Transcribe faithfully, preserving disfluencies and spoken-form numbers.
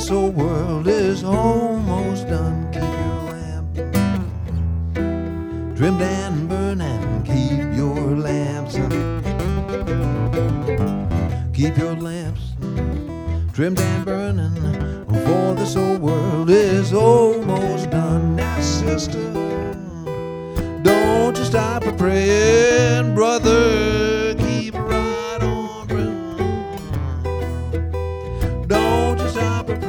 this old world is almost done. Keep your lamp trimmed and burning. Keep your lamps, keep your lamps trimmed and burning, for this old world is almost done. Now, sister, don't you stop a praying, brother.